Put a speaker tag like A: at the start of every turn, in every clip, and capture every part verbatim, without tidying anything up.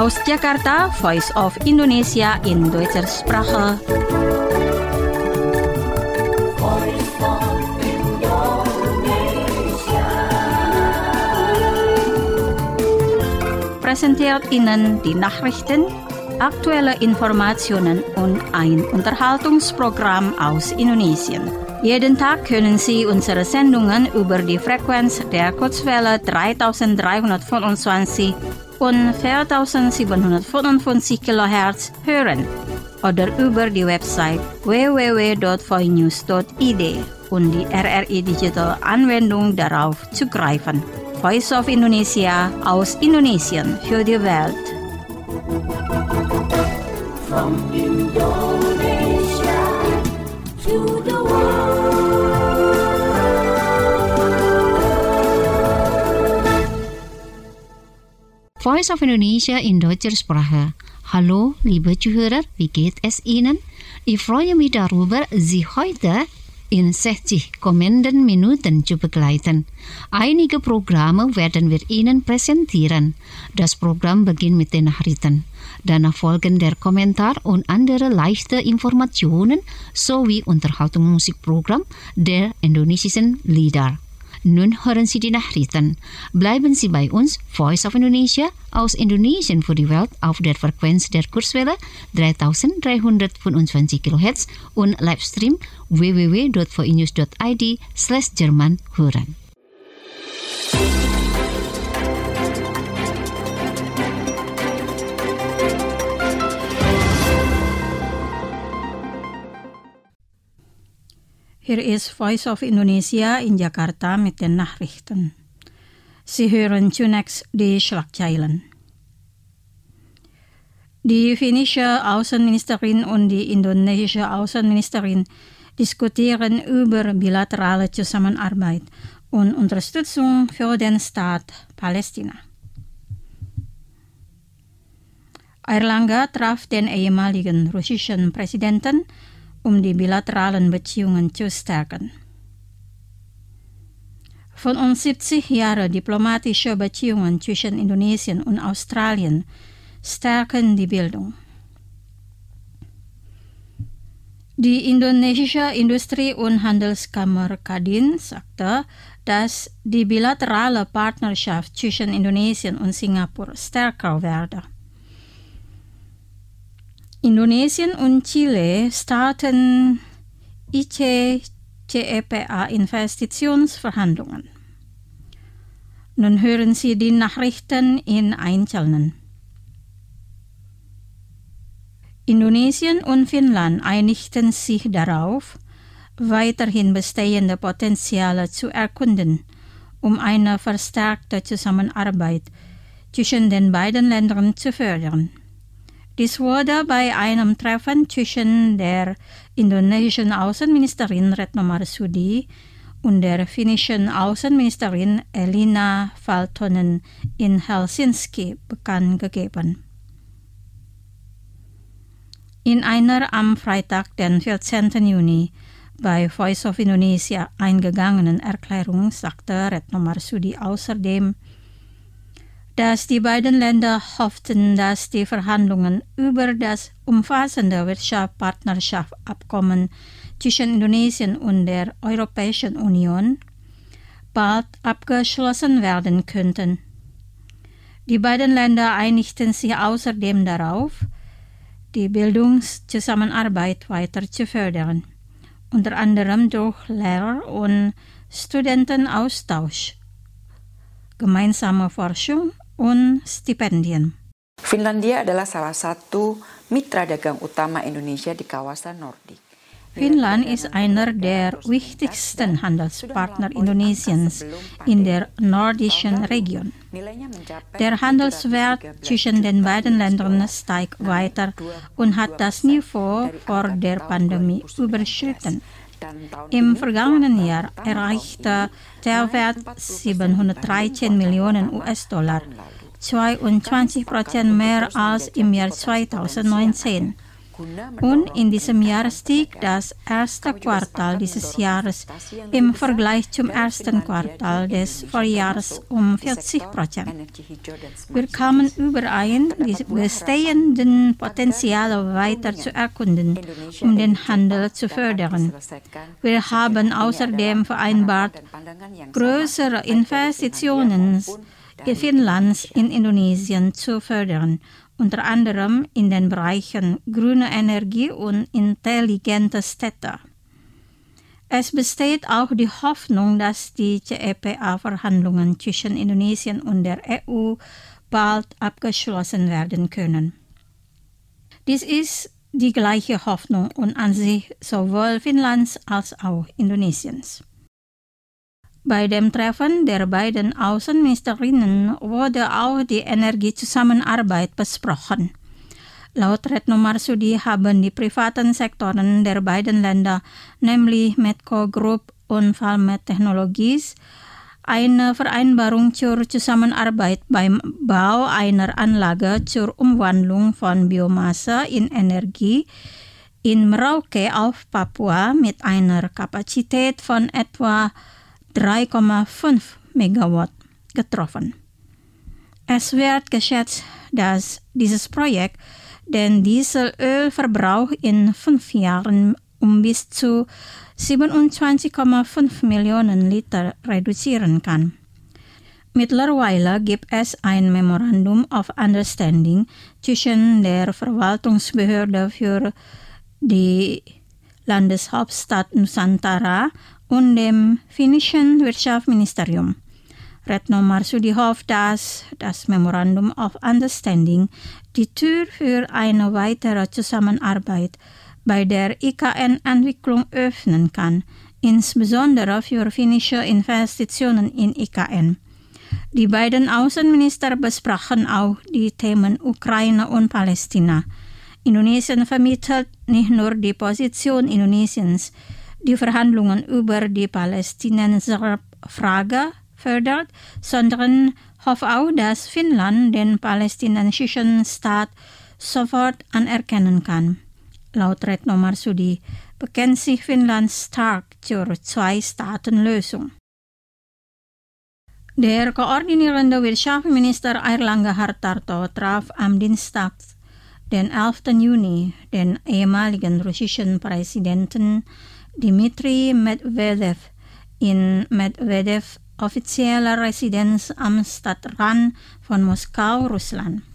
A: Aus Jakarta, Voice of Indonesia in deutscher Sprache. Präsentiert Ihnen die Nachrichten, aktuelle Informationen und ein Unterhaltungsprogramm aus Indonesien. Jeden Tag können Sie unsere Sendungen über die Frequenz der Kurzwelle dreitausenddreihundertfünfundzwanzig und viertausendsiebenhundertfünfundfünfzig Kilohertz hören oder über die Website w w w punkt voinews punkt i d und die R R I Digital Anwendung darauf zugreifen. Voice of Indonesia aus Indonesien für die Welt. From Indonesia to the world.
B: Voice of Indonesia in deutscher Sprache. Hallo, liebe Zuhörer, wie geht es Ihnen? Ich freue mich darüber, Sie heute in sechzig kommenden Minuten zu begleiten. Einige Programme werden wir Ihnen präsentieren. Das Programm beginnt mit den Nachrichten. Danach folgen der Kommentar und andere leichte Informationen sowie Unterhaltungsmusikprogramm der indonesischen Lieder. Nun hören Sie die Nachrichten. Bleiben Sie bei uns, Voice of Indonesia aus Indonesien für die Welt auf der Frequenz der Kurzwelle dreitausenddreihundertfünfundzwanzig Kilohertz und Livestream w w w punkt voinews punkt i d slash Jerman hören.
A: Hier ist Voice of Indonesia in Jakarta mit den Nachrichten. Sie hören zunächst die Schlagzeilen. Die finnische Außenministerin und die indonesische Außenministerin diskutieren über bilaterale Zusammenarbeit und Unterstützung für den Staat Palästina. Erlanger traf den ehemaligen russischen Präsidenten, um die bilateralen Beziehungen zu stärken. fünfundsiebzig Jahre diplomatische Beziehungen zwischen Indonesien und Australien stärken die Bildung. Die indonesische Industrie- und Handelskammer Kadin sagte, dass die bilaterale Partnerschaft zwischen Indonesien und Singapur stärker werde. Indonesien und Chile starten I C C E P A-Investitionsverhandlungen. Nun hören Sie die Nachrichten in Einzelnen. Indonesien und Finnland einigten sich darauf, weiterhin bestehende Potenziale zu erkunden, um eine verstärkte Zusammenarbeit zwischen den beiden Ländern zu fördern. Dies wurde bei einem Treffen zwischen der indonesischen Außenministerin Retno Marsudi und der finnischen Außenministerin Elina Valtonen in Helsinki bekannt gegeben. In einer am Freitag, den vierzehnten Juni, bei Voice of Indonesia eingegangenen Erklärung sagte Retno Marsudi außerdem, dass die beiden Länder hofften, dass die Verhandlungen über das umfassende Wirtschaftspartnerschaftsabkommen zwischen Indonesien und der Europäischen Union bald abgeschlossen werden könnten. Die beiden Länder einigten sich außerdem darauf, die Bildungszusammenarbeit weiter zu fördern, unter anderem durch Lehrer- und Studentenaustausch, gemeinsame Forschung und Stipendien.
C: Finlandia adalah salah satu mitra dagang utama Indonesia di kawasan Nordik.
A: Finnland ist einer der wichtigsten Handelspartner Indonesiens in der nordischen Region. Der Handelswert zwischen den beiden Ländern steigt weiter und hat das Niveau vor der Pandemie überschritten. Im vergangenen Jahr erreichte der Wert siebenhundertdreizehn Millionen U S-Dollar, zweiundzwanzig Prozent mehr als im Jahr zweitausendneunzehn. Und in diesem Jahr stieg das erste Quartal dieses Jahres im Vergleich zum ersten Quartal des Vorjahres um vierzig Prozent. Wir kamen überein, die bestehenden Potenziale weiter zu erkunden, um den Handel zu fördern. Wir haben außerdem vereinbart, größere Investitionen Finnlands in Indonesien zu fördern, unter anderem in den Bereichen grüne Energie und intelligente Städte. Es besteht auch die Hoffnung, dass die C E P A-Verhandlungen zwischen Indonesien und der E U bald abgeschlossen werden können. Dies ist die gleiche Hoffnung und Ansicht sowohl Finnlands als auch Indonesiens. Bei dem Treffen der beiden Außenministerinnen wurde auch die Energiezusammenarbeit besprochen. Laut Retno Marsudi haben die privaten Sektoren der beiden Länder, nämlich Medco Group und Valmet Technologies, eine Vereinbarung zur Zusammenarbeit beim Bau einer Anlage zur Umwandlung von Biomasse in Energie in Merauke auf Papua mit einer Kapazität von etwa drei Komma fünf Megawatt getroffen. Es wird geschätzt, dass dieses Projekt den Dieselölverbrauch in fünf Jahren um bis zu siebenundzwanzig Komma fünf Millionen Liter reduzieren kann. Mittlerweile gibt es ein Memorandum of Understanding zwischen der Verwaltungsbehörde für die Landeshauptstadt Nusantara und dem finnischen Wirtschaftsministerium. Retno Marsudi hofft, dass das Memorandum of Understanding die Tür für eine weitere Zusammenarbeit bei der I K N-Entwicklung öffnen kann, insbesondere für finnische Investitionen in I K N. Die beiden Außenminister besprachen auch die Themen Ukraine und Palästina. Indonesien vermittelt nicht nur die Position Indonesiens, die Verhandlungen über die Palästinenserfrage fördert, sondern hofft auch, dass Finnland den palästinensischen Staat sofort anerkennen kann. Laut Retno Marsudi bekennt sich Finnland stark zur Zwei-Staaten-Lösung. Der koordinierende Wirtschaftsminister Airlangga Hartarto traf am Dienstag, den elften Juni, den ehemaligen russischen Präsidenten Dmitri Medvedev in Medvedev offizieller Residenz am Stadtrand von Moskau, Russland.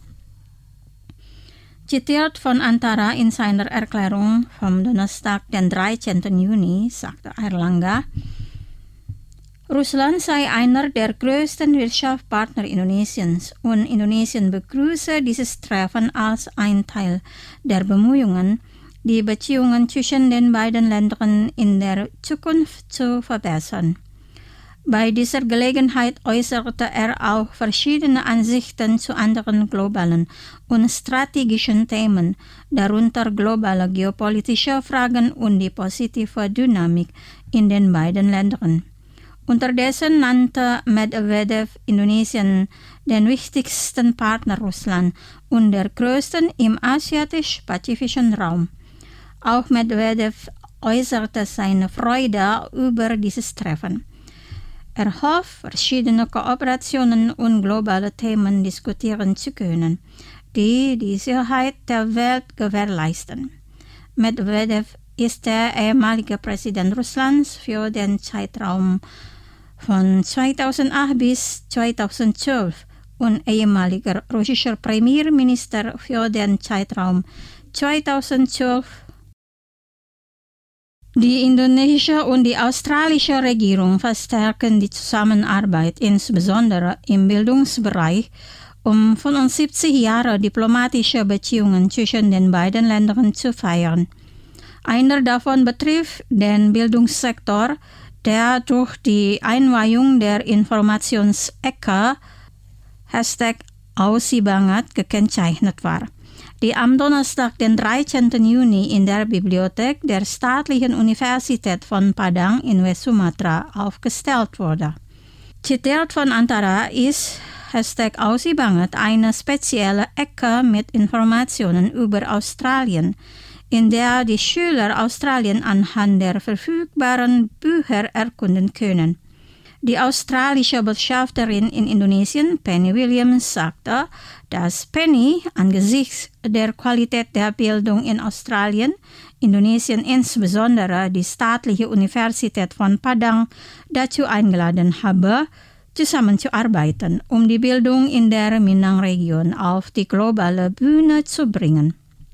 A: Zitiert von Antara in seiner Erklärung vom Donnerstag, den dreizehnten Juni, sagte Airlangga, Russland sei einer der größten Wirtschaftspartner Indonesiens und Indonesien begrüße dieses Treffen als ein Teil der Bemühungen, die Beziehungen zwischen den beiden Ländern in der Zukunft zu verbessern. Bei dieser Gelegenheit äußerte er auch verschiedene Ansichten zu anderen globalen und strategischen Themen, darunter globale geopolitische Fragen und die positive Dynamik in den beiden Ländern. Unterdessen nannte Medvedev Indonesien den wichtigsten Partner Russland und der größten im asiatisch-pazifischen Raum. Auch Medvedev äußerte seine Freude über dieses Treffen. Er hofft, verschiedene Kooperationen und globale Themen diskutieren zu können, die die Sicherheit der Welt gewährleisten. Medvedev ist der ehemalige Präsident Russlands für den Zeitraum von zweitausendacht bis zweitausendzwölf und ehemaliger russischer Premierminister für den Zeitraum zweitausendzwölf. Die indonesische und die australische Regierung verstärken die Zusammenarbeit, insbesondere im Bildungsbereich, um fünfundsiebzig Jahre diplomatische Beziehungen zwischen den beiden Ländern zu feiern. Einer davon betrifft den Bildungssektor, der durch die Einweihung der Informationsecke Hashtag Aussibanget gekennzeichnet war, die am Donnerstag, den dreizehnten Juni in der Bibliothek der Staatlichen Universität von Padang in West-Sumatra aufgestellt wurde. Zitiert von Antara ist Hashtag Aussibanget eine spezielle Ecke mit Informationen über Australien, in der die Schüler Australien anhand der verfügbaren Bücher erkunden können. Die australische Botschafterin in Indonesien, Penny Williams, sagte, dass Penny angesichts der Qualität der Bildung in Australien, Indonesien insbesondere die staatliche Universität von Padang, dazu eingeladen habe, zusammenzuarbeiten, um die Bildung in der Minang-Region auf die globale Bühne zu bringen.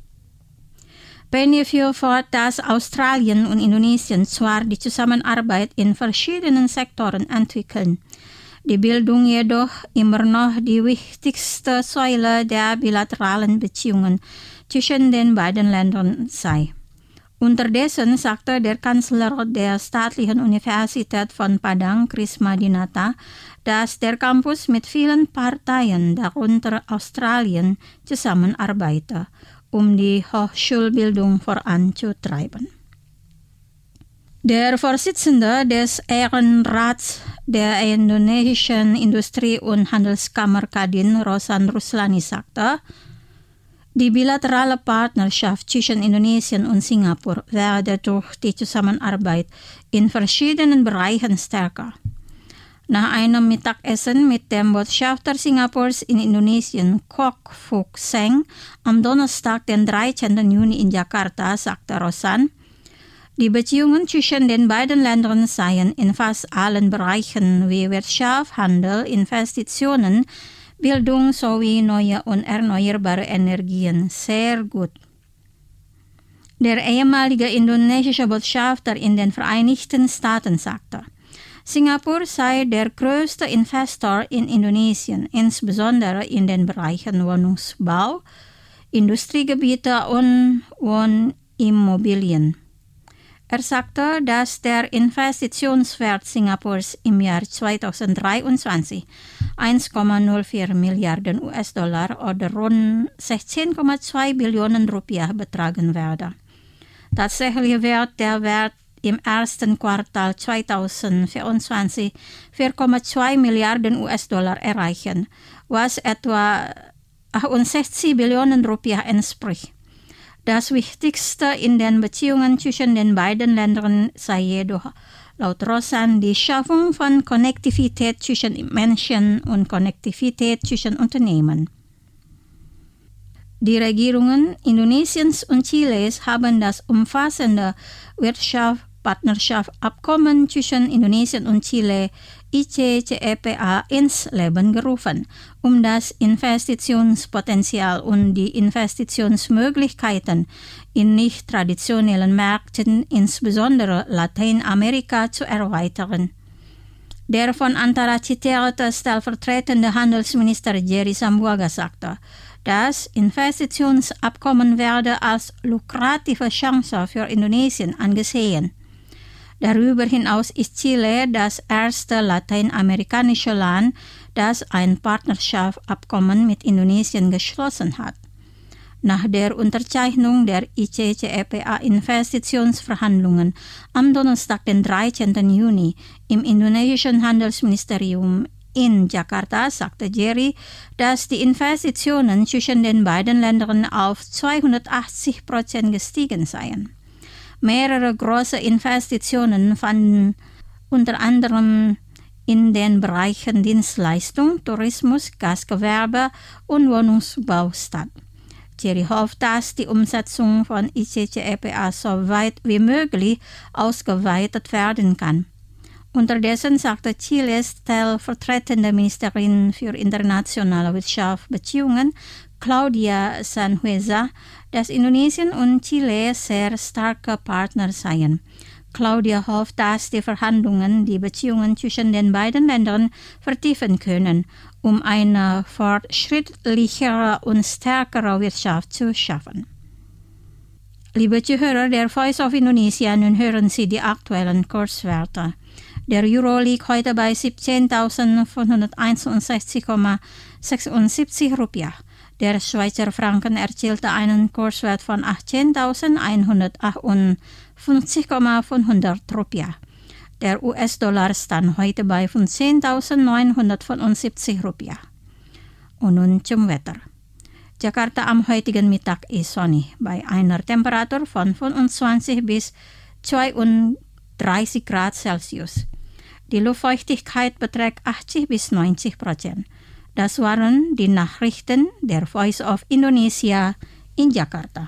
A: Penny fuhr fort, dass Australien und Indonesien zwar die Zusammenarbeit in verschiedenen Sektoren entwickeln, die Bildung jedoch immer noch die wichtigste Säule der bilateralen Beziehungen zwischen den beiden Ländern sei. Unterdessen sagte der Kanzler der Staatlichen Universität von Padang, Krisma Dinata, dass der Campus mit vielen Parteien, darunter Australien, zusammenarbeite, um die Hochschulbildung voranzutreiben. Der Vorsitzende des Ehrenrats der indonesischen Industrie- und Handelskammer Kadin, Rosan Ruslani, sagte, die bilaterale Partnerschaft zwischen Indonesien und Singapur werde durch die Zusammenarbeit in verschiedenen Bereichen stärker. Nach einem Mittagessen mit dem Botschafter Singapurs in Indonesien, Kok Fook Seng, am Donnerstag, den dreizehnten Juni in Jakarta, sagte Rosan, die Beziehungen zwischen den beiden Ländern seien in fast allen Bereichen wie Wirtschaft, Handel, Investitionen, Bildung sowie neue und erneuerbare Energien sehr gut. Der ehemalige indonesische Botschafter in den Vereinigten Staaten sagte, Singapur sei der größte Investor in Indonesien, insbesondere in den Bereichen Wohnungsbau, Industriegebiete und Wohnimmobilien. Er sagte, dass der Investitionswert Singapurs im Jahr zweitausenddreiundzwanzig eins Komma null vier Milliarden U S-Dollar oder rund sechzehn Komma zwei Billionen Rupiah betragen werde. Tatsächlich wird der Wert im ersten Quartal zweitausendvierundzwanzig vier Komma zwei Milliarden U S-Dollar erreichen, was etwa achtundsechzig Billionen Rupiah entspricht. Das Wichtigste in den Beziehungen zwischen den beiden Ländern sei jedoch laut Rosan die Schaffung von Konnektivität zwischen Menschen und Konnektivität zwischen Unternehmen. Die Regierungen Indonesiens und Chiles haben das umfassende Wirtschaftspartnerschaftsabkommen zwischen Indonesien und Chile I C C E P A ins Leben gerufen, um das Investitionspotenzial und die Investitionsmöglichkeiten in nicht traditionellen Märkten, insbesondere Lateinamerika, zu erweitern. Der von Antara zitierte stellvertretende Handelsminister Jerry Sambuaga sagte, das Investitionsabkommen werde als lukrative Chance für Indonesien angesehen. Darüber hinaus ist Chile das erste lateinamerikanische Land, das ein Partnerschaftsabkommen mit Indonesien geschlossen hat. Nach der Unterzeichnung der I C C E P A-Investitionsverhandlungen am Donnerstag, den dreizehnten Juni, im indonesischen Handelsministerium in Jakarta, sagte Jerry, dass die Investitionen zwischen den beiden Ländern auf zweihundertachtzig Prozent gestiegen seien. Mehrere große Investitionen fanden unter anderem in den Bereichen Dienstleistung, Tourismus, Gastgewerbe und Wohnungsbau statt. Jerry hofft, dass die Umsetzung von I C C E P A so weit wie möglich ausgeweitet werden kann. Unterdessen sagte Chiles stellvertretende Ministerin für internationale Wirtschaftsbeziehungen, Claudia Sanhueza, dass Indonesien und Chile sehr starke Partner seien. Claudia hofft, dass die Verhandlungen die Beziehungen zwischen den beiden Ländern vertiefen können, um eine fortschrittlichere und stärkere Wirtschaft zu schaffen. Liebe Zuhörer der Voice of Indonesia, nun hören Sie die aktuellen Kurswerte. Der Euro liegt heute bei siebzehntausendfünfhunderteinundsechzig Komma sechsundsiebzig Rupiah. Der Schweizer Franken erzielte einen Kurswert von achtzehntausendeinhundertachtundfünfzig Komma fünfhundert Rupiah. Der U S-Dollar stand heute bei fünfzehntausendneunhundertfünfundsiebzig Rupiah. Und nun zum Wetter. Jakarta am heutigen Mittag ist sonnig bei einer Temperatur von fünfundzwanzig bis zweiunddreißig Grad Celsius. Die Luftfeuchtigkeit beträgt achtzig bis neunzig Prozent. Das waren die Nachrichten der Voice of Indonesia in Jakarta.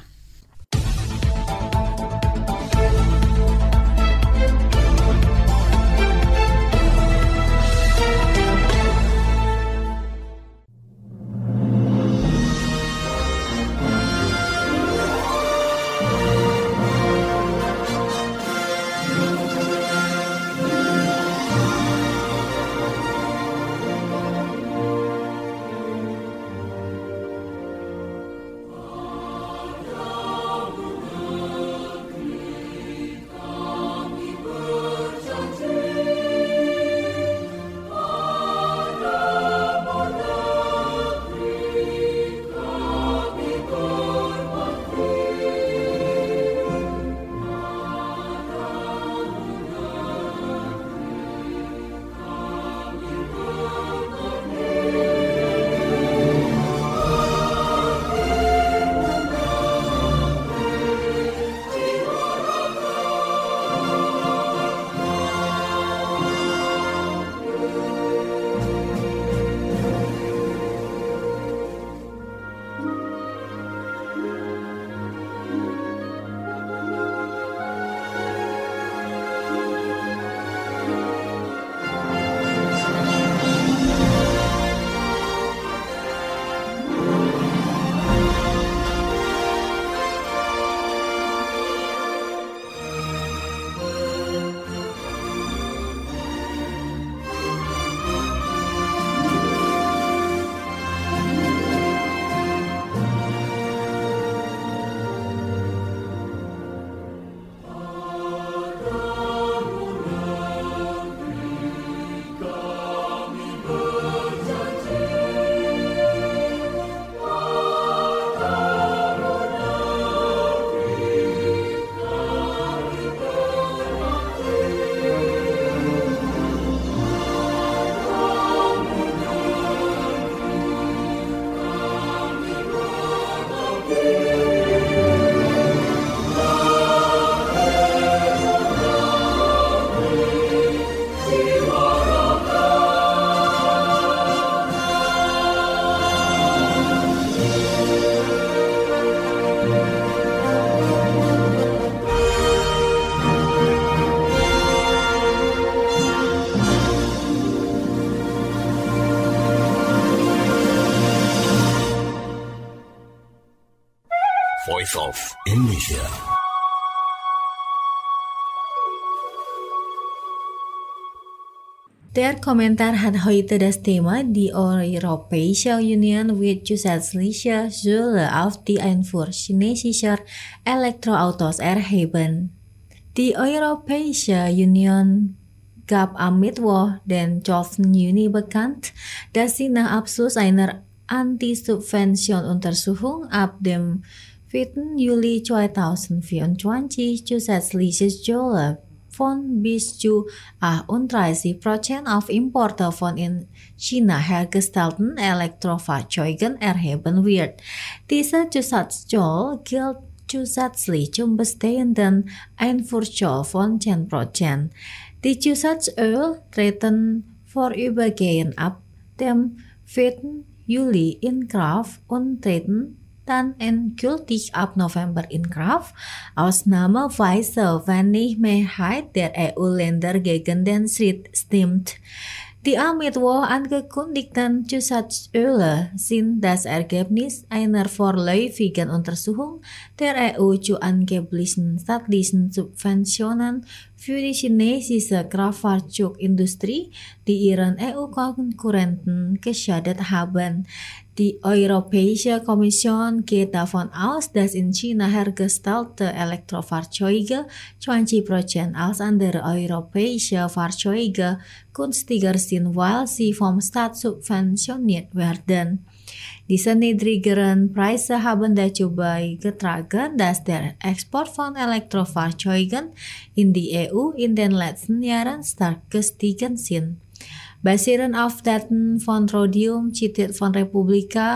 D: Voice of Indonesia.
E: Der Kommentar hat heute das Thema die Europäische Union wird zusätzliche Zölle auf die Einfuhr chinesischer Elektroautos erheben. Die Europäische Union gab am Mittwoch, den zwölften Juni bekannt, dass sie nach Abschluss einer Anti-Subvention-Untersuchung ab dem vierten Juli zweitausendvierundzwanzig zusätzliche Zölle von bis zu achtunddreißig Prozent auf Importe von in China hergestellten Elektrofahrzeugen erheben wird. Dieser Zusatzzoll gilt zusätzlich zum bestehenden Einfuhrzoll von zehn Prozent. Die Zusatzöl treten vorübergehend ab dem vierten Juli in Kraft und treten dann endgültig ab November in Kraft, ausnahmsweise wenn die Mehrheit der E U-Länder gegen den Schritt stimmt. Die am Mittwoch angekündigten Zusatzöle sind das Ergebnis einer vorläufigen Untersuchung der E U zu angeblichen staatlichen Subventionen für die chinesische Kraftfahrzeugindustrie, die ihren E U-Konkurrenten geschadet haben. Die Europäische Kommission geht davon aus, dass in China hergestellte Elektrofahrzeuge zwanzig Prozent als andere europäische Fahrzeuge günstiger sind, weil sie vom Staat subventioniert werden. Diese niedrigeren Preise haben dazu beigetragen, dass der Export von Elektrofahrzeugen in die E U in den letzten Jahren stark gestiegen sind. Basierend auf Daten von Rhodium zitiert von Republika,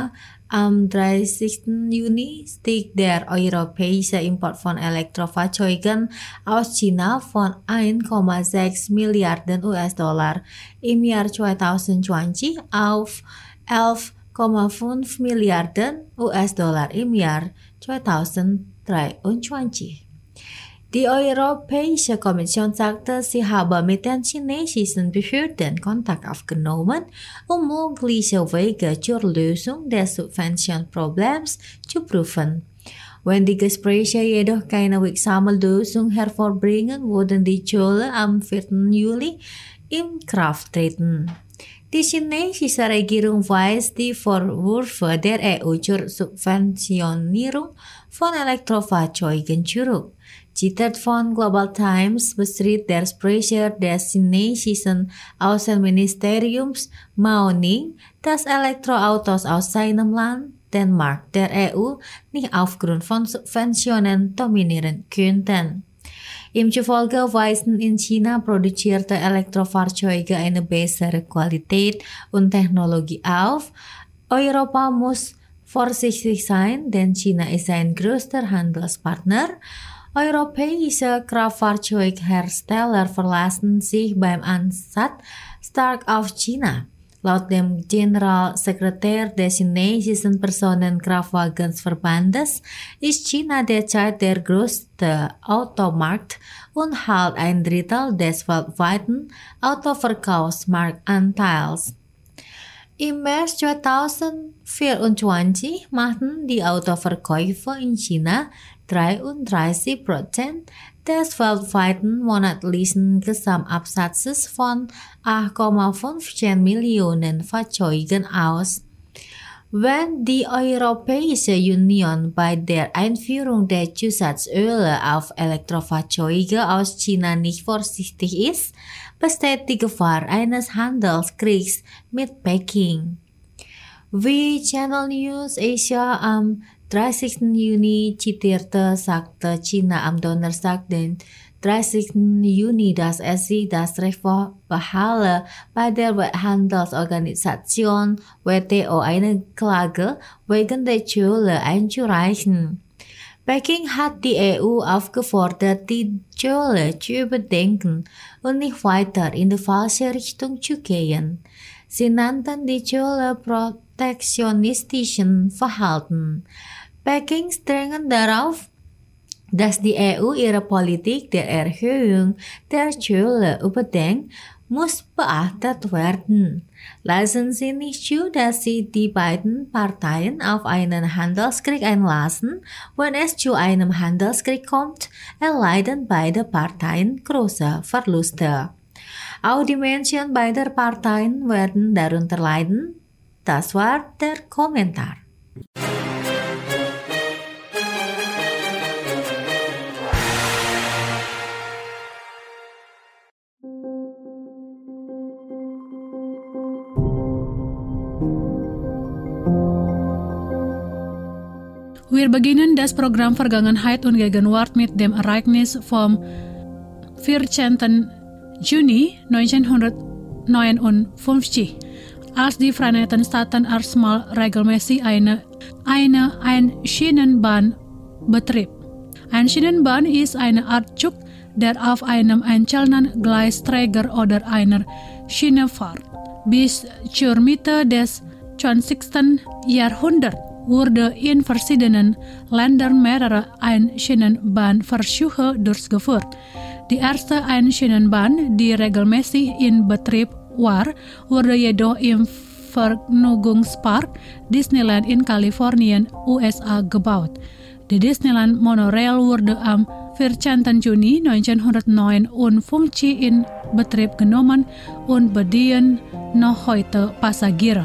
E: am dreißigsten Juni stieg der europäische Import von Elektrofahrzeugen aus China von eins Komma sechs Milliarden U S-Dollar im Jahr zwanzig zwanzig auf elf Komma fünf Milliarden U S-Dollar im Jahr zwanzig dreiundzwanzig. Die Europäische Kommission sagte, sie habe mit den chinesischen Behörden Kontakt aufgenommen, um mögliche Wege zur Lösung des Subventionproblems zu prüfen. Wenn die Gespräche jedoch keine wirksame Lösung hervorbringen, wurden die Zölle am vierten Juli in Kraft treten. Die chinesische Regierung weist die Vorwürfe der E U zur Subventionierung von Elektrofahrzeugen zurück. Zitiert von Global Times bestritt der Sprecher des chinesischen Außenministeriums Mao Ning, dass Elektroautos aus seinem Land, den Markt der E U, nicht aufgrund von Subventionen dominieren könnten. Ihm zufolge weisen in China produzierte Elektrofahrzeuge eine bessere Qualität und Technologie auf. Europa muss vorsichtig sein, denn China ist sein größter Handelspartner. Europäische Kraftfahrzeughersteller verlassen sich beim Ansatz stark auf China. Laut dem Generalsekretär des chinesischen Personenkraftwagensverbandes ist China derzeit der größte Automarkt und hält ein Drittel des weltweiten Autoverkaufsmarktanteils. Im März zwanzig vierundzwanzig machten die Autoverkäufe in China dreiunddreißig Prozent des weltweiten monatlichen Gesamtabsatzes von acht Komma fünfzehn Millionen Fahrzeugen aus. Wenn die Europäische Union bei der Einführung der Zusatzöle auf Elektrofahrzeuge aus China nicht vorsichtig ist, besteht die Gefahr eines Handelskriegs mit Peking. Wie Channel News Asia am dreißigsten Juni zitierte, sagte China am Donnerstag, den dreißigsten Juni, dass es sich das Recht behalte, bei der Welthandelsorganisation W T O eine Klage wegen der Zölle einzureichen. Peking hat die E U aufgefordert, die Zölle zu überdenken und nicht weiter in die falsche Richtung zu gehen. Sie nannten die Zölle protektionistischen Verhalten. Peking drängt darauf, dass die E U ihre Politik der Erhöhung der Zölle überdenkt, muss beachtet werden. Lassen Sie nicht zu, dass Sie die beiden Parteien auf einen Handelskrieg einlassen. Wenn es zu einem Handelskrieg kommt, erleiden beide Parteien große Verluste. Auch die Menschen beider Parteien werden darunter leiden. Das war der Kommentar.
F: Wir beginnen das Programm Vergangenheit und Gegenwart mit dem Ereignis vom vierzehnten Juni neunzehnhundertneunundfünfzig, als die Vereinigten Staaten erstmal regelmäßig eine, eine Einschienenbahn betrieb. Ein Schienenbahn ist eine Art Zug, der auf einem einzelnen Gleisträger oder einer Schiene fährt. Bis zur Mitte des zwanzigsten Jahrhunderts wurde in verschiedenen Ländern mehrere Einschienenbahnversuche durchgeführt. Die erste Einschienenbahn, die regelmäßig in Betrieb war, wurde jedoch im Vergnügungspark Disneyland in Kalifornien, U S A gebaut. Die Disneyland Monorail wurde am vierzehnten Juni neunzehnhundertneunundfünfzig in Betrieb genommen und bedient noch heute Passagiere.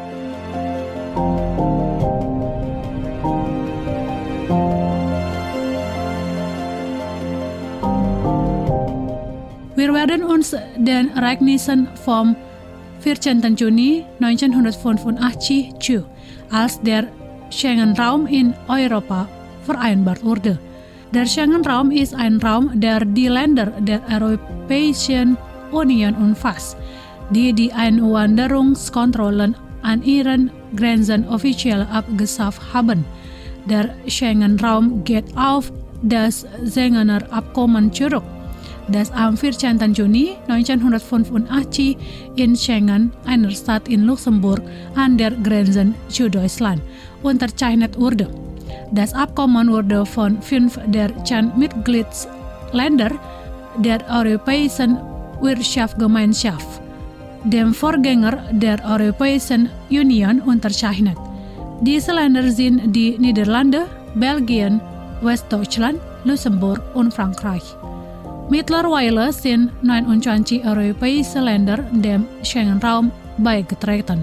F: Wir werden uns den Ereignissen vom vierzehnten Juni neunzehnhundertfünfundachtzig zu, als der Schengen-Raum in Europa vereinbart wurde. Der Schengen-Raum ist ein Raum, der die Länder der Europäischen Union umfasst, die die Einwanderungskontrollen an ihren Grenzen officiell abgeschafft haben. Der Schengen-Raum geht auf das Schengener Abkommen zurück, das am vierzehnten Juni neunzehnhundertfünfundachtzig in Schengen, einer Stadt in Luxemburg, an der Grenze zu Deutschland, unterzeichnet wurde. Das Abkommen wurde von fünf der zehn Mitgliedsländer der Europäischen Wirtschaftsgemeinschaft, dem Vorgänger der Europäischen Union, unterzeichnet. Diese Länder sind die Niederlande, Belgien, Westdeutschland, Luxemburg und Frankreich. Mittlerweile sind neunundzwanzig europäische Länder dem Schengen-Raum beigetreten.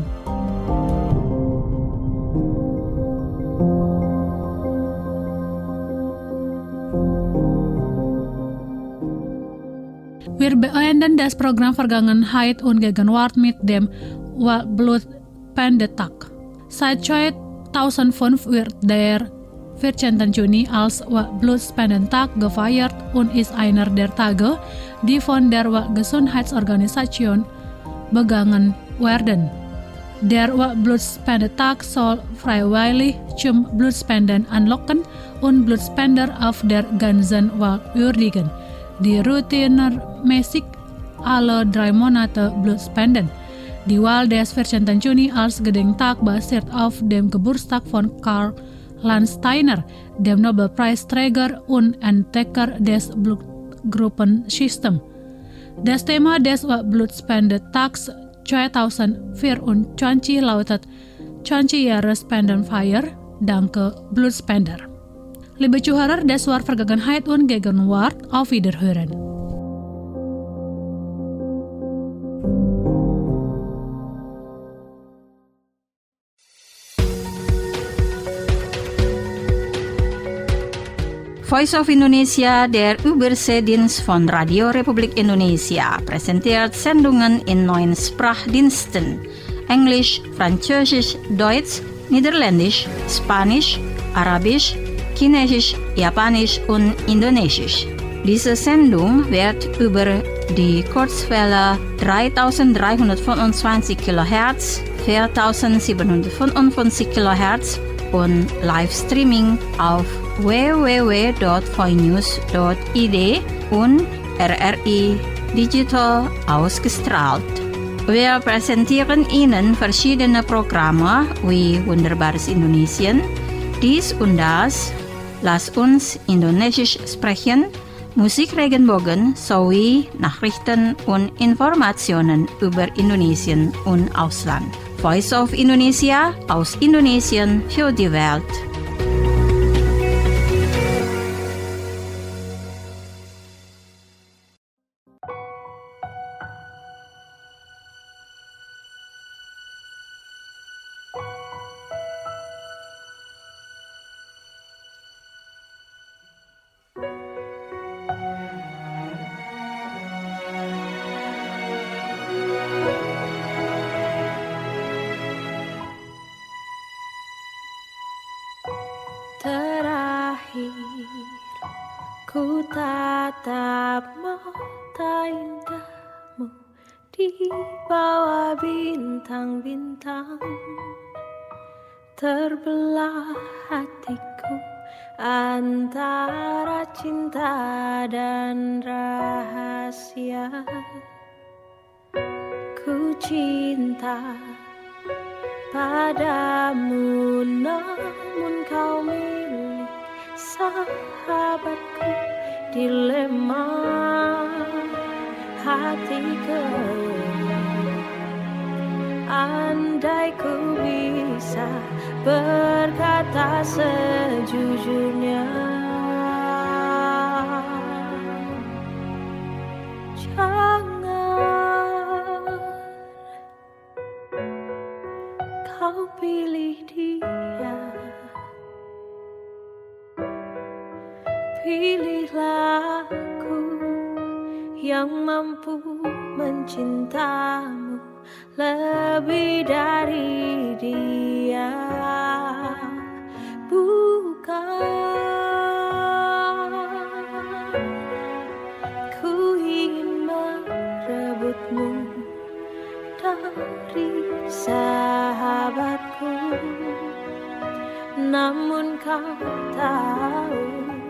F: Wir beenden das Programm Vergangenheit und Gegenwart mit dem Weltblutspendetag. Seit zweitausendfünf wird der vierzehnten Juni als Weltblutspendetag gefeiert und ist einer der Tage, die von der Weltgesundheitsorganisation begangen werden. Der Weltblutspendetag soll freiwillig zum Blutspenden anlocken und Blutspender auf der ganzen Welt würdigen, die routinemäßig alle drei Monate Blut spenden. Die Wahl des vierzehnten Juni als Gedenktag basiert auf dem Geburtstag von Karl Landsteiner, dem Nobelpreisträger und Entdecker des Blutgruppensystems. Das Thema des Blutspendetags zweitausendvierundzwanzig lautet zwanzig Jahre Spendenfeier, danke Blutspender. Liebe Zuhörer, das war Vergangenheit und Gegenwart. Auf Wiederhören.
A: Voice of Indonesia, der Überseedienst von Radio Republik Indonesia, präsentiert Sendungen in neun Sprachdiensten: Englisch, Französisch, Deutsch, Niederländisch, Spanisch, Arabisch, Chinesisch, Japanisch und Indonesisch. Diese Sendung wird über die Kurzwelle dreitausenddreihundertfünfundzwanzig Kilohertz, viertausendsiebenhundertfünfundfünfzig Kilohertz und Livestreaming auf w w w punkt voinews punkt i d und R R I Digital ausgestrahlt. Wir präsentieren Ihnen verschiedene Programme wie Wunderbares Indonesien, dies und das, Lass uns Indonesisch sprechen, Musik Regenbogen sowie Nachrichten und Informationen über Indonesien und Ausland. Voice of Indonesia, aus Indonesien für die Welt.
G: Ku tatap mata indahmu di bawah bintang-bintang, terbelah hatiku antara cinta dan rahasia. Ku cinta padamu, namun kau milik sahabatku, dilema hati kering. Andai ku bisa berkata sejujurnya, jangan kau pilih dia. Pilihlah aku yang mampu mencintamu lebih dari dia. Bukan ku ingin merebutmu dari sahabatku, aku, namun kau tahu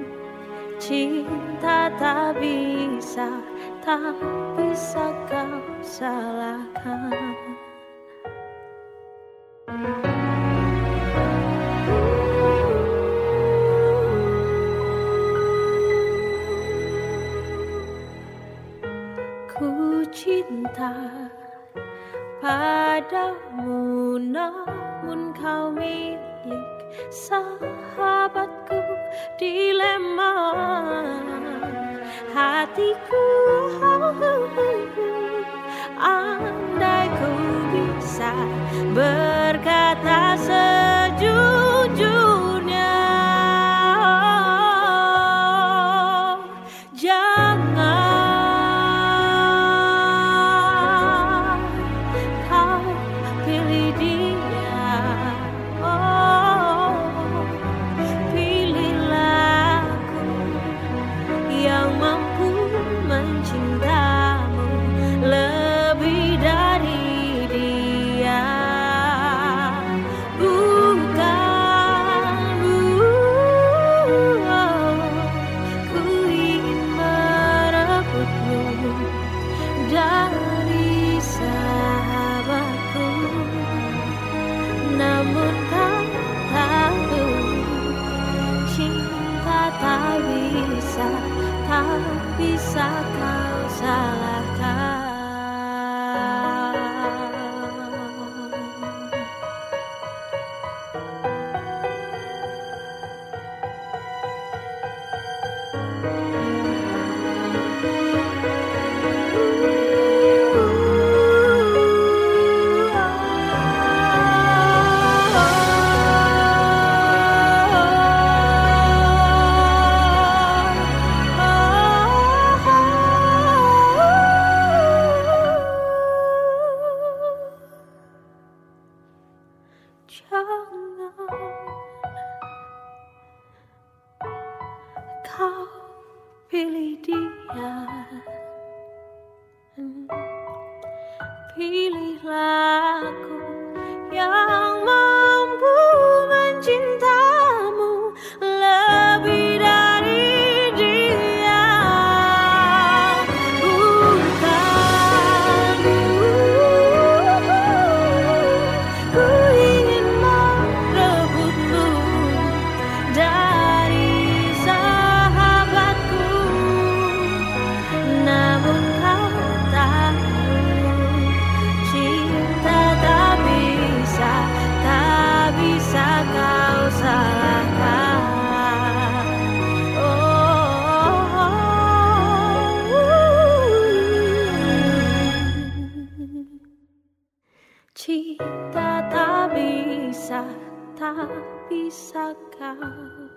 G: cinta tak bisa, tak bisa kau salahkan. Ku cinta padamu, namun kau milik sahabatku. Dilema hatiku, andai ku bisa berkata sejujurnya, jangan kau pilih dia, oh, pilihlah aku yang mampu mencintamu lebih dari dia. Bukan, bukan, ku ingin merebutmu dari sahabatku, namun kau tahu cinta tak bisa, tak bisa kau salahkan. Jangan kau pilih dia, pilihlah aku yang mampu mencintamu lebih dari dia. Bukan, ku ingin merebutmu dari sahabatku, namun kau tahu cinta tak bisa, tak bisa kau salahkan. Oh, cinta tak bisa, tak bisa kau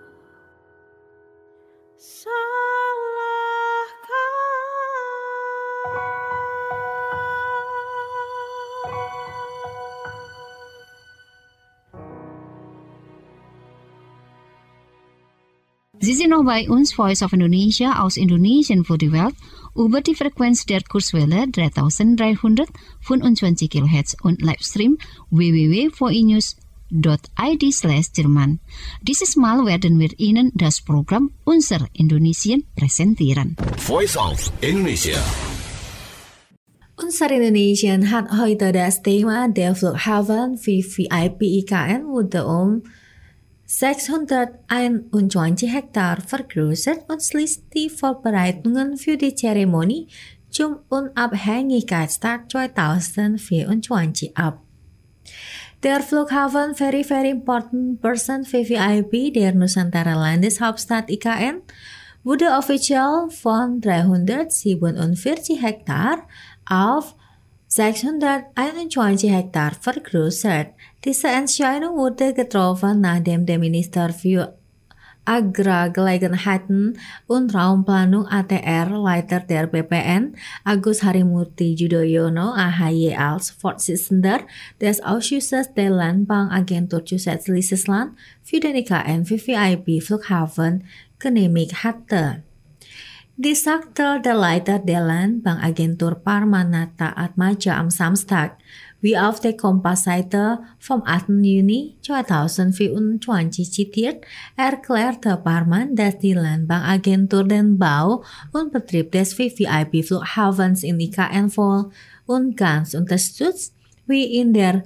B: Sie sind noch bei uns, Voice of Indonesia aus Indonesien für die Welt, über die Frequenz der Kurzwelle dreitausenddreihundertfünfundzwanzig Kilohertz und Livestream w w w punkt v i news punkt i d slash Jerman. Dieses Mal werden wir Ihnen das Programm Unser Indonesien präsentieren.
D: Voice of Indonesia.
E: Unser Indonesian hat heute das Thema der Flughafen V V I P I K N wurde um sechshunderteinundzwanzig Hektar vergrößert und schließt die Vorbereitungen für die Zeremonie zum Unabhängigkeitstag zweitausendvierundzwanzig ab. Der Flughafen Very Very Important Person V V I P der Nusantara Landeshauptstadt I K N wurde offiziell von dreihundertsiebenundvierzig Hektar auf sechshunderteinundzwanzig Hektar vergrößert. Diese Entscheidung wurde getroffen, nachdem der Minister für Agrargelegenheiten und Raumplanung A T R, Leiter der B P N, Agus Harimurti Yudhoyono A H Y als Vorsitzender des Ausschusses der Landbankagentur Zusätzliches Land für den I K N V V I P Flughafen genehmigt hatte. Dies sagte der Leiter der Landbankagentur Parmanata Atmaja am Samstag. Wie auf der Kompassseite vom achten Juni zweitausendvierundzwanzig erklärte Parman, dass die Landbankagentur den Bau und Betrieb des V V I P-Flughafens in I K N voll und ganz unterstützt, wie in der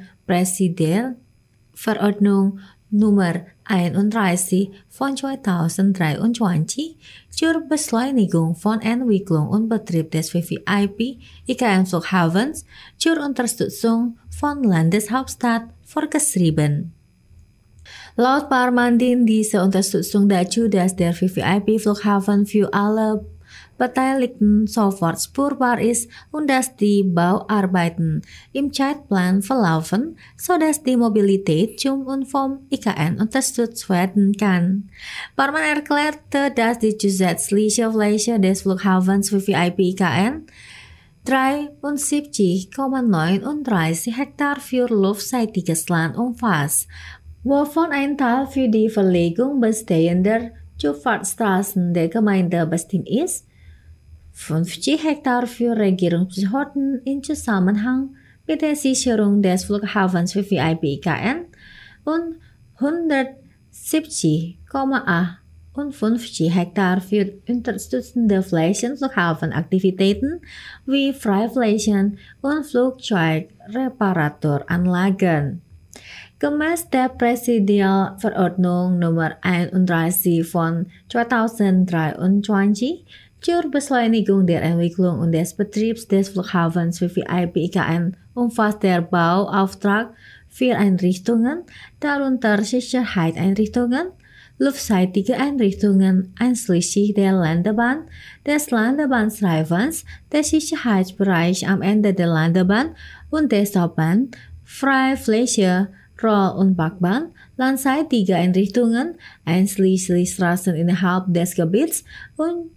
E: Präsidialverordnung Nummer einunddreißig von zweitausenddreiundzwanzig zur Beschleunigung von Entwicklung und Betrieb des V V I P I K N-Flughafens zur Unterstützung von Landeshauptstadt vorgeschrieben. Laut Parman dient diese Unterstützung dazu, dass der V V I P-Flughafen für alle Beteiligten sofort spürbar ist und dass die Bauarbeiten im Zeitplan verlaufen, sodass die Mobilität zum und vom I K N unterstützt werden kann. Parman erklärte, dass die zusätzliche Fläche des Flughafens V V I P I K N dreiundsiebzig Komma neununddreißig Hektar für luftseitiges Land umfasst, wovon ein Teil für die Verlegung bestehender Zufahrtsstraßen der Gemeinde bestimmt ist, fünfzig Hektar für Regierungsbehörden in Zusammenhang mit der Sicherung des Flughafens V V I P I K N und hundertsiebzig Komma achtundfünfzig Hektar für unterstützende Flächen Flughafenaktivitäten wie Freiflächen und Flugzeugreparaturanlagen. Gemäß der Präsidialverordnung Nummer einunddreißig von zweitausenddreiundzwanzig zur Beschleunigung der Entwicklung und des Betriebs des Flughafens V V I P I K N umfasst der Bauauftrag vier Einrichtungen, darunter Sicherheitseinrichtungen, luftseitige Einrichtungen einschließlich der Landebahn, des Landebahnstreifens, der Sicherheitsbereich am Ende der Landebahn und der Stopbahn, Freifläche, Roll- und Parkbahn, landseitige Einrichtungen, einschließlich Straßen innerhalb des Gebiets und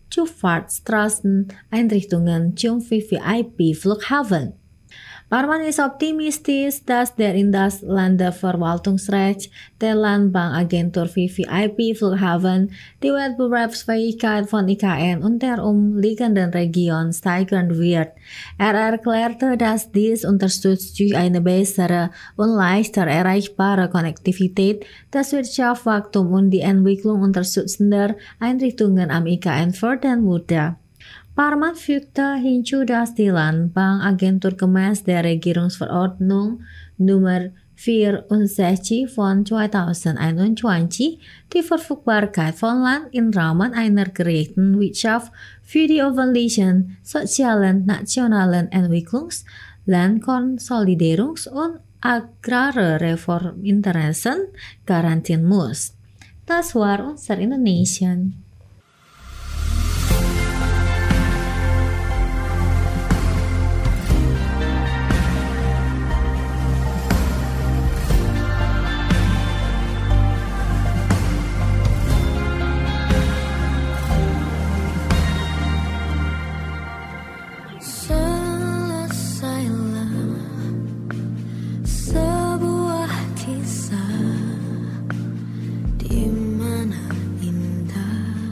E: Zufahrtsstraßeneinrichtungen zum V V I P-Flughafen. Parman ist optimistisch, dass der in das Landesverwaltungsrecht der Landbankagentur V V I P-Flughafen die Wettbewerbsfähigkeit von I K N und der umliegenden Region steigern wird. Er erklärte, dass dies unterstützt durch eine bessere und leichter erreichbare Konnektivität, das Wirtschaftswachstum und die Entwicklung unterstützender Einrichtungen am I K N fördern würde. Parman fügte hinzu, dass die Landbankagentur gemäß der Regierungsverordnung Nummer vierundsechzig von zweitausendeinundzwanzig die Verfügbarkeit von Land im Rahmen einer gerechten Wirtschaft für die öffentlichen, sozialen, nationalen Entwicklungs-, Landkonsolidierungs- und agrare Reforminteressen garantieren muss. Das war unser Indonesian.
G: Di mana indah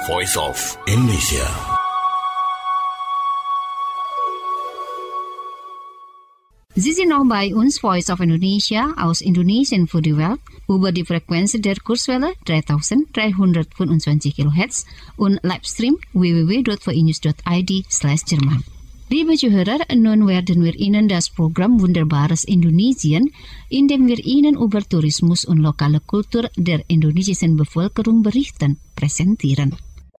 D: Voice of Indonesia.
B: Sie sind noch bei uns, Voice of Indonesia, aus Indonesien für die Welt, über die Frequenz der Kurzwelle dreitausenddreihundertfünfundzwanzig Kilohertz und Livestream w w w punkt v i news punkt i d slash Jerman. Liebe Zuhörer, nun werden wir Ihnen das Programm Wunderbares Indonesien, in dem wir Ihnen über Tourismus und lokale Kultur der indonesischen Bevölkerung berichten, präsentieren.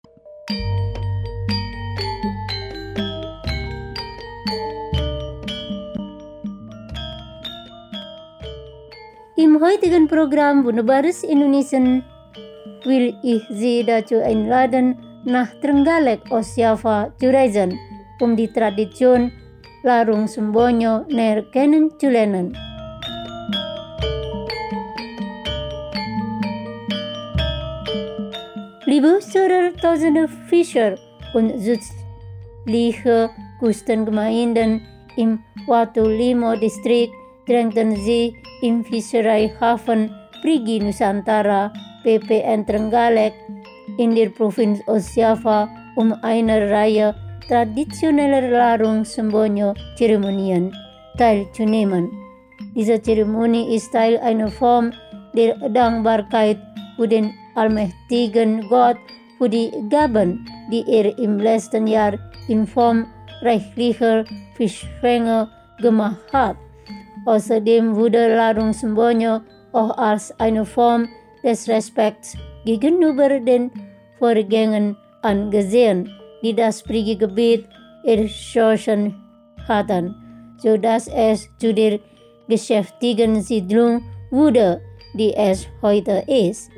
H: Im heutigen Programm Wunderbares Indonesien will ich Sie dazu einladen, nach Trenggalek aus Java zu reisen, um die Tradition Larung Sembonyo näher kennenzulernen. Liebe Hörer, tausende Fischer und südliche Küstengemeinden im Watulimo-Distrikt drängten sie im Fischereihafen Perigi Nusantara P P N Trenggalek in der Provinz Ostjava um eine Reihe traditioneller Larung Sembonyo Zeremonien teilzunehmen. Diese Zeremonie ist Teil einer Form der Dankbarkeit für den allmächtigen Gott für die Gaben, die er im letzten Jahr in Form reichlicher Fischfänge gemacht hat. Außerdem wurde Larung Sembonyo auch als eine Form des Respekts gegenüber den Vorgängern angesehen, die das Perigi-Gebiet erschossen hatten, sodass es zu der geschäftigen Siedlung wurde, die es heute ist.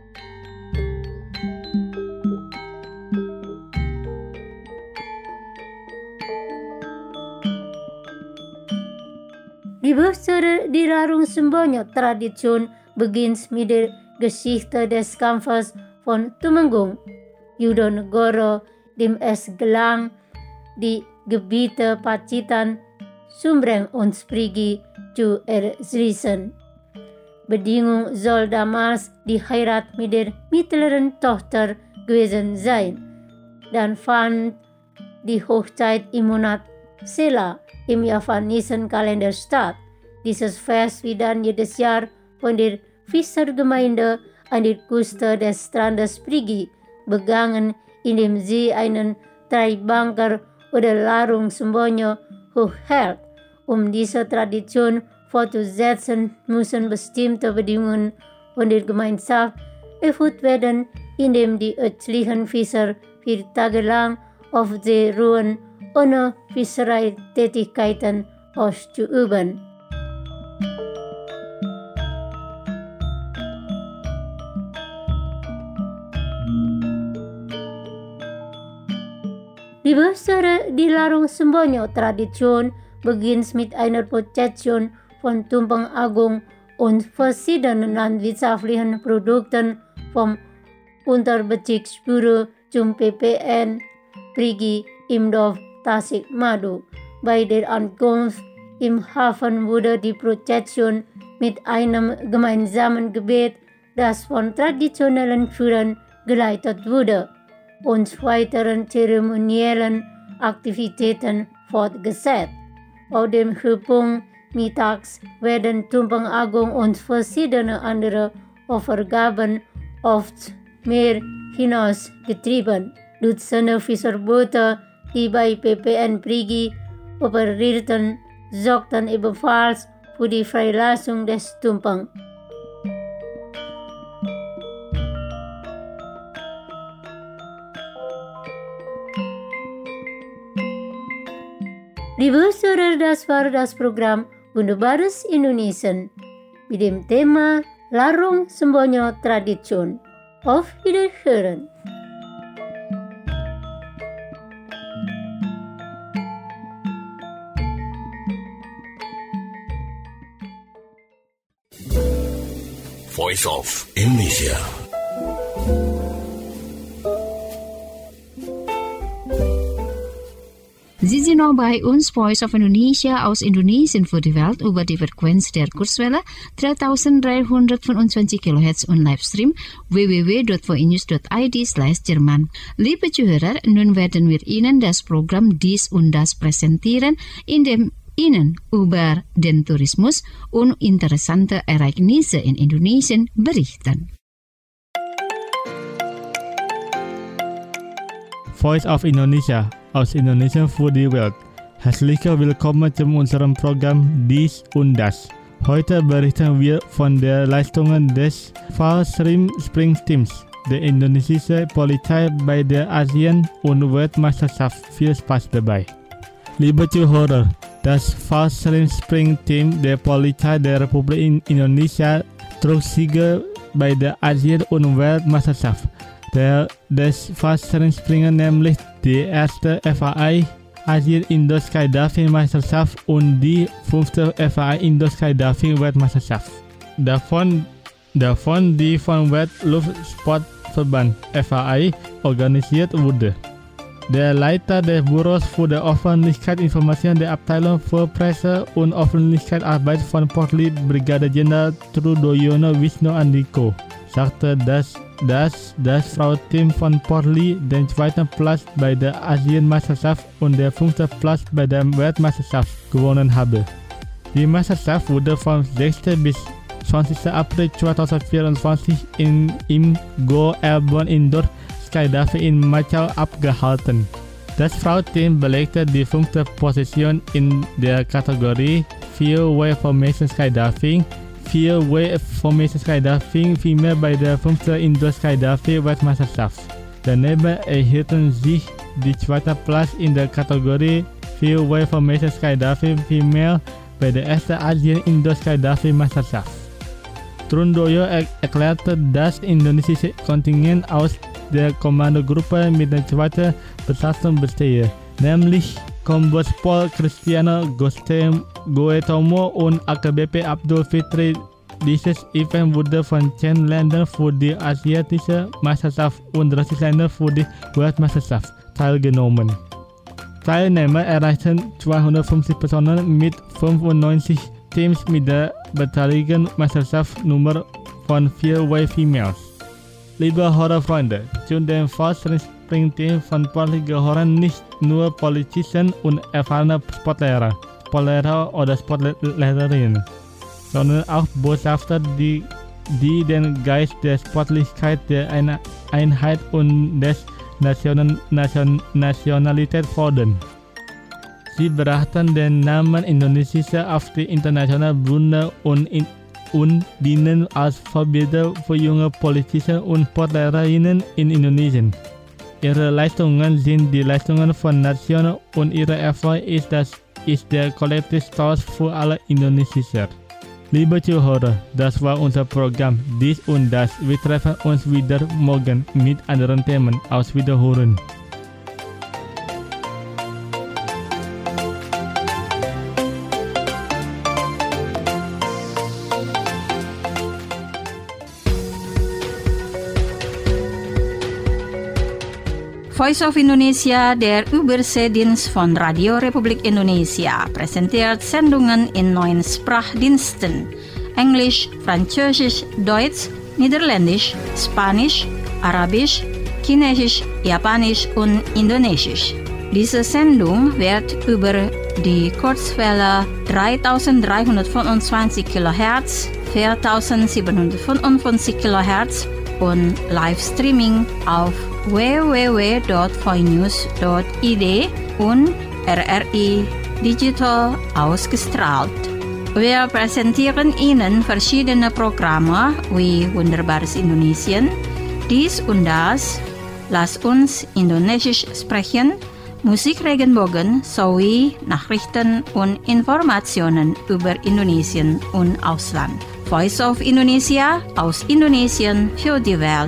H: Die Hörer, die Larung Sembonyo Tradition beginnt mit der Geschichte des Kampfes von Tumenggung, Yudonegoro, dem es gelang, die Gebiete Pacitan, Sumbreng und Perigi zu erschließen. Bedingung soll damals die Heirat mit der mittleren Tochter gewesen sein. Dann fand die Hochzeit im Monat Sela im javanischen Kalender statt. Dieses Fest wird dann jedes Jahr von der Fischergemeinde an der Küste des Strandes Perigi begangen, indem sie einen Treibanker oder Larung Sembonyo hochhält. Um diese Tradition fortzusetzen, müssen bestimmte Bedingungen von der Gemeinschaft erfüllt werden, indem die örtlichen Fischer vier Tage lang auf See ruhen, ohne Fischereitätigkeiten auszuüben. Die Hörer, die Larung Sembonyo Tradition beginnt mit einer Prozession von Tumpeng Agung und verschiedenen landwirtschaftlichen Produkten vom Unterbezirksbüro zum P P N Perigi im Dorf Tasik Madu. Bei der Ankunft im Hafen wurde die Prozession mit einem gemeinsamen Gebet, das von traditionellen Führern geleitet wurde, und weiteren zeremoniellen Aktivitäten fortgesetzt. Auf dem Höhepunkt mittags werden Tumpeng Agung und verschiedene andere Opfergaben oft mehr hinaus getrieben. Dutzende Fischerboote, die bei P P N Perigi operierten, sorgten ebenfalls für die Freilassung des Tumpeng. Liebe Hörer, das war das Programm Wunderbares Indonesien mit dem Thema Larung Sembonyo Tradition. Auf Wiederhören!
D: Voice of Indonesia.
B: Sie sind noch bei uns, Voice of Indonesia aus Indonesien für die Welt über die Frequenz der Kurzwelle dreitausenddreihundertfünfundzwanzig Kilohertz und Livestream w w w punkt v i news punkt i d slash Jerman. Liebe Zuhörer, nun werden wir Ihnen das Programm Dies und Das präsentieren, in dem Ihnen über den Tourismus und interessante Ereignisse in Indonesien berichten.
I: Voice of Indonesia aus Indonesien für die Welt. Herzlich willkommen zu unserem Programm Dies und Das. Heute berichten wir von den Leistungen des Fallschirm Springteams der indonesischen Polizei bei der Asien- und Weltmeisterschaft. Viel Spaß dabei. Liebe Zuhörer, das Fallschirmspringteam der Polizei der Republik Indonesia trug Siege bei der Asien- und Weltmeisterschaft. Der des Fallschirmspringen, nämlich die erste F A I Asien Indoor Skydiving Meisterschaft und die fünfte F A I Indoor Skydiving Weltmeisterschaft. Davon, davon die von Weltluftsportverband F A I organisiert wurde. Der Leiter des Büros für die Öffentlichkeitsinformation der Abteilung für Presse und Öffentlichkeitsarbeit von Polri, Brigade Jenderal Trudoyono Wisnu Andiko, sagte, dass dass das Frauenteam von Polri den zweiten Platz bei der Asienmeisterschaft und der fünfte Platz bei der Weltmeisterschaft gewonnen habe. Die Meisterschaft wurde vom sechsten bis zwanzigsten April zweitausendvierundzwanzig in, im Go Airborne Indoor Skydiving in Macau abgehalten. Das Frauenteam belegte die fünfte Position in der Kategorie Four-Way Formation Skydiving, Four-Way Formation Skydiving Female bei der fünften Indoor Skydiving Weltmeisterschaft. Daneben erhielten sich die zweite Platz in der Kategorie Four-Way Formation Skydiving Female bei der ersten Asien Indoor Skydiving Meisterschaft. Trudoyo er erklärte, das indonesische Kontingent aus der Kommandogruppe mit der zweiten Besatzung bestehe, nämlich Kombes Pol Cristiano Goetomo und A K B P Abdul Fitri. Dieses Event wurde von zehn Ländern für die asiatische Meisterschaft und dreißig Ländern für die Weltmeisterschaft teilgenommen. Teilnehmer erreichten zweihundertfünfzig Personen mit fünfundneunzig Teams mit der beteiligen Meisterschaftsnummer von Four-Way Females. Liebe Hörerfreunde, zu dem Fallschirmspringteam von Polri gehören nicht nur Polizisten und erfahrene Sportlehrer, Sportlehrer oder Sportlehrerinnen, sondern auch Botschafter, die, die den Geist der Sportlichkeit, der Einheit und des Nation, Nation, Nationalität fordern. Sie brachten den Namen Indonesia auf die internationale Bühne und, in, und dienen als Vorbilder für junge Polizisten und Sportlehrerinnen in Indonesien. Ihre Leistungen sind die Leistungen von Nationen und ihr Erfolg ist, das, ist der kollektive Stolz für alle Indonesier. Liebe Zuhörer, das war unser Programm Dies und Das. Wir treffen uns wieder morgen mit anderen Themen. Auf Wiederhören.
A: Voice of Indonesia, der Überseedienst von Radio Republik Indonesia, präsentiert Sendungen in neun Sprachdiensten: Englisch, Französisch, Deutsch, Niederländisch, Spanisch, Arabisch, Chinesisch, Japanisch und Indonesisch. Diese Sendung wird über die Kurzwelle dreitausenddreihundertfünfundzwanzig Kilohertz, viertausendsiebenhundertfünfundfünfzig Kilohertz und Livestreaming auf w w w punkt v i news punkt i d und R R I Digital ausgestrahlt. Wir präsentieren Ihnen verschiedene Programme wie Wunderbares Indonesien, Dies und Das, Lass uns Indonesisch sprechen, Musikregenbogen sowie Nachrichten und Informationen über Indonesien und Ausland. Voice of Indonesia aus Indonesien für die Welt.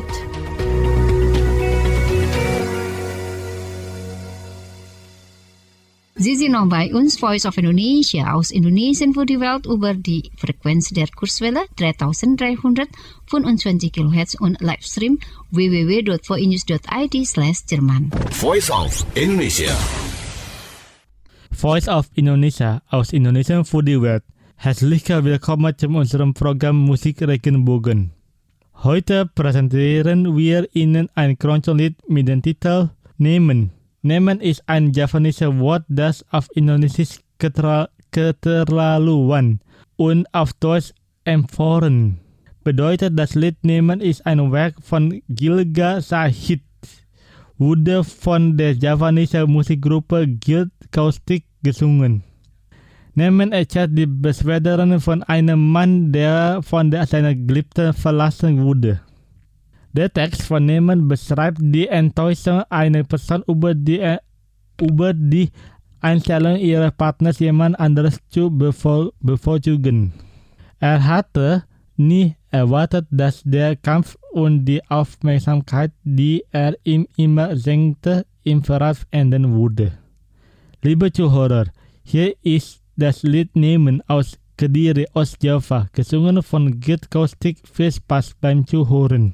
B: Sie sind noch bei uns, Voice of Indonesia aus Indonesien für die Welt über die Frequenz der Kurzwelle dreitausenddreihundertfünfundzwanzig Kilohertz und Livestream w w w punkt v i news punkt i d slash Jerman.
D: Voice of Indonesia.
I: Voice of Indonesia aus Indonesian Foodie World. Herzlich willkommen zum unserem Programm Musik Regenbogen. Heute präsentieren wir Ihnen ein Country-Lied mit dem Titel Nehmen. Nehmen ist ein javanisches Wort, das auf Indonesisch keter- keterlaluan und auf Deutsch empfohlen bedeutet. Das Lied Nehmen ist ein Werk von Gilga Sahid, wurde von der javanischen Musikgruppe Guild Caustic gesungen. Nehmen erzählt die Beschwerden von einem Mann, der von der seiner Geliebten verlassen wurde. Der Text von Nehmen beschreibt die Enttäuschung einer Person über die, äh, über die Einstellung ihres Partners jemand anderes zu bevor, bevorzugen. Er hatte nie erwartet, dass der Kampf und die Aufmerksamkeit, die er ihm immer schenkte, im Verrat enden würde. Liebe Zuhörer, hier ist das Lied Nehmen aus Kediri, Ostjava, gesungen von Guild Caustic. Viel Spaß beim Zuhören.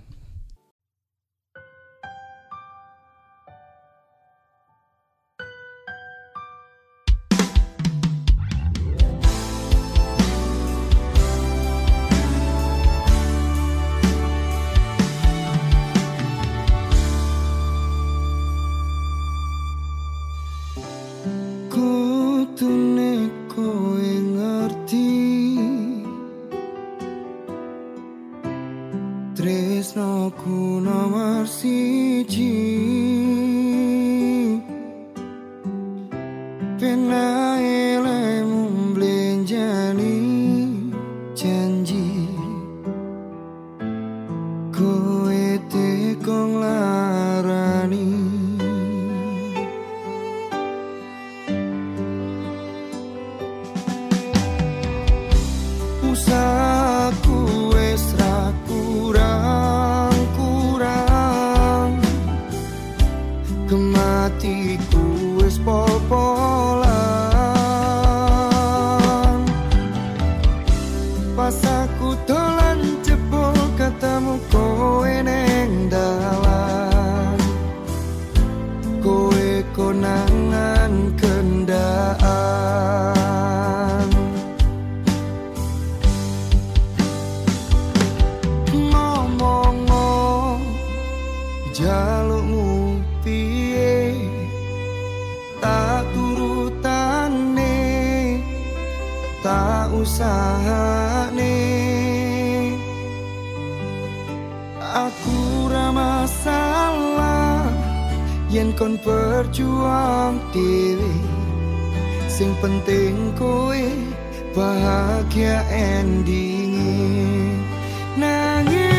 J: Tresnoku nomor siji, pena elemu blenjani janji, kowe tekong larani. Usahaku wis ra kurang-kurang, kematiku wis pol-polan. Pas aku dolan jebol ketemu kowe neng dalan, kowe konangan kendaan. Jalukmu piye tak turutane, tak usahane. Aku ra masalah yen kon berjuang dhewe, sing penting kowe bahagia endinge. Nanging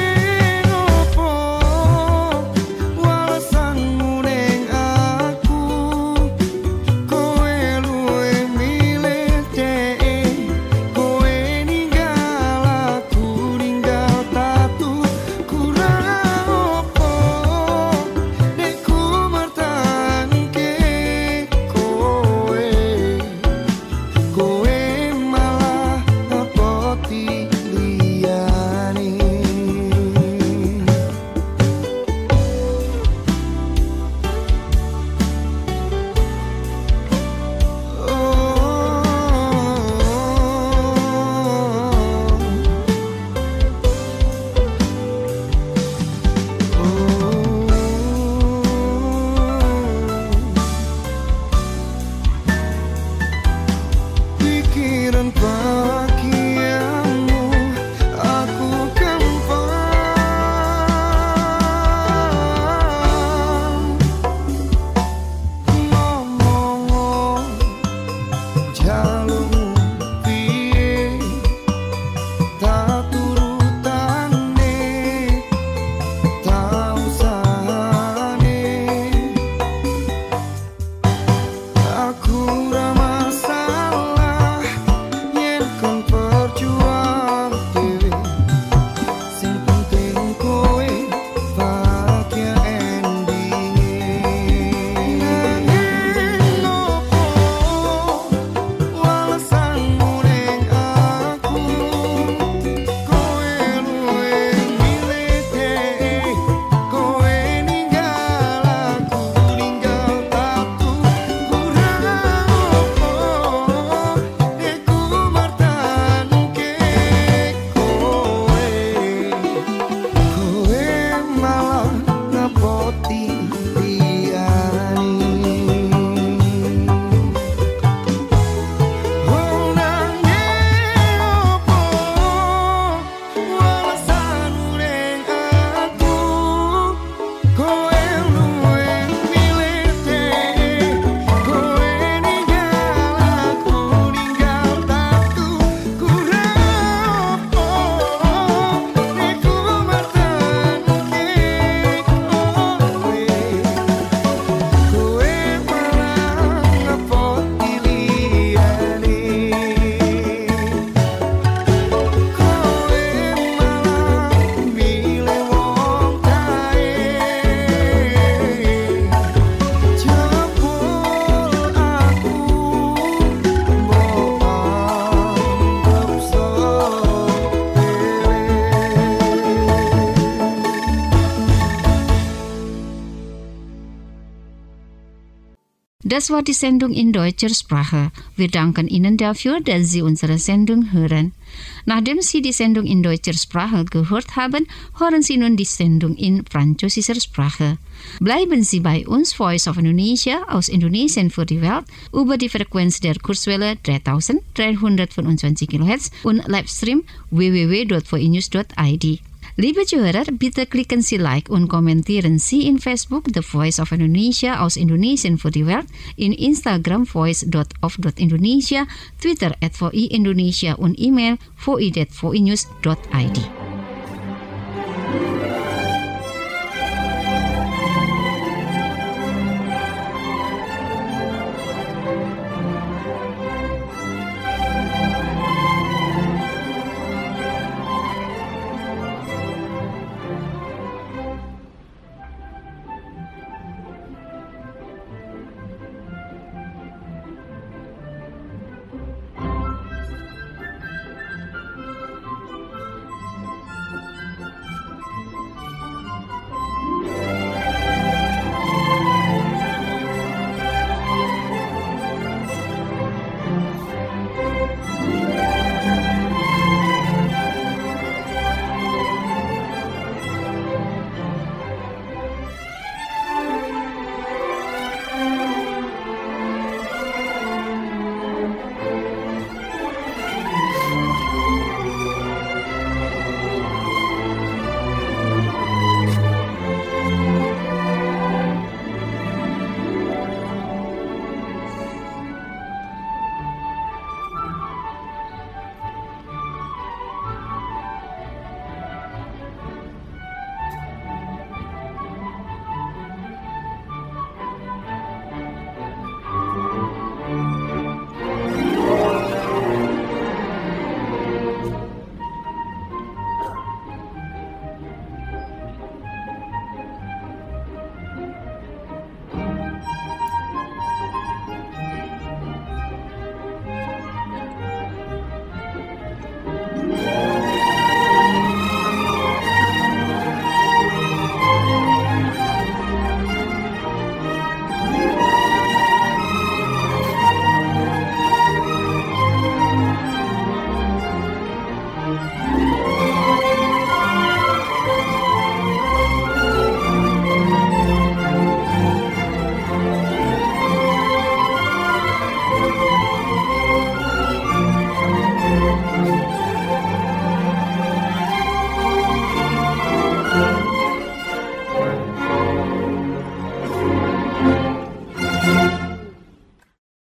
B: Das war die Sendung in deutscher Sprache. Wir danken Ihnen dafür, dass Sie unsere Sendung hören. Nachdem Sie die Sendung in deutscher Sprache gehört haben, hören Sie nun die Sendung in französischer Sprache. Bleiben Sie bei uns, Voice of Indonesia aus Indonesien für die Welt, über die Frequenz der Kurzwelle dreitausenddreihundertfünfundzwanzig Kilohertz und Livestream w w w dot v i news dot i d. Liebe Zuhörer, bitte klicken Sie Like und kommentieren Sie in Facebook The Voice of Indonesia aus Indonesien für die Welt, in Instagram voice dot of dot indonesia, Twitter at V I Indonesia und E-Mail v i at v i news dot i d.